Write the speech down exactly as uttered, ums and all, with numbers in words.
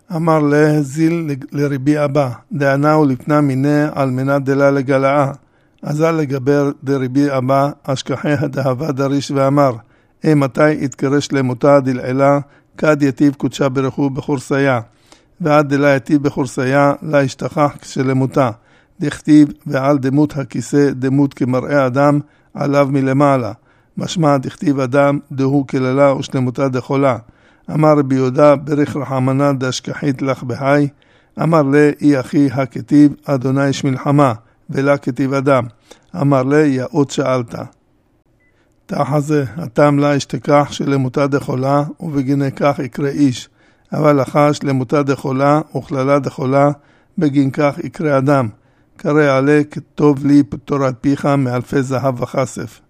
אמר להזיל לרבי אבא, דענהו לפנה מיני על מנת דלה לגלעה. אזל לגבר דרבי אבא, אשכחי הדהבה דריש ואמר, אי מתי התקרש למותה דלעילה, כד יטיב קודשה ברכו בחורסיה, ועד דלה יטיב בחורסיה, לה השתכח כשלמותה. דכתיב ועל דמות הכיסא דמות כמראה אדם, עליו מלמעלה. משמע דכתיב אדם דהו כללה ושלמותה דחולה. אמר רבי יהודה ברך רחמנה דשכחית לך בהי, אמר לה אי אחי הכתיב אדוני יש מלחמה, ולה כתיב אדם. אמר לה יאות שאלת. תחה זה, הטעם לה השתכח שלמותה דחולה, ובגיני כך יקרא איש, אבל אחר שלמותה דחולה וכללה דחולה, בגין כך יקרא אדם. קרא עלה כתוב לי תורת פיך מאלפי זהב וחשף.